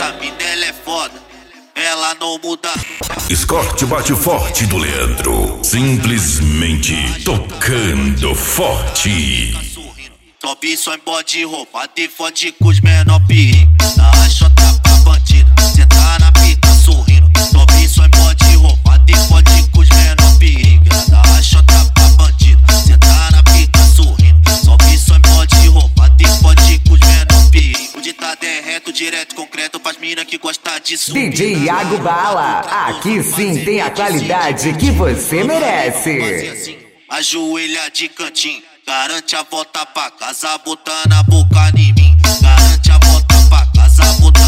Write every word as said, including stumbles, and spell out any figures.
essa mina ela é foda, ela não muda. Escort bate forte do Leandro, simplesmente tocando forte. Sobe só em bode roubado e fode com os menor perigo. Dá a chota pra bandida, cê tá na pica sorrindo. Sobe só em bode roubado e fode com os menor perigo. Dá a chota pra bandida, cê tá na pica sorrindo. Sobe só em bode roubado e fode com os menor perigo. O ditado é reto, direto, concreto, faz mina que gosta disso. D J Iago Bala, aqui sim tem a qualidade que você merece. Ajoelha de cantinho, garante a volta pra casa, botando a boca em mim. Garante a volta pra casa, botando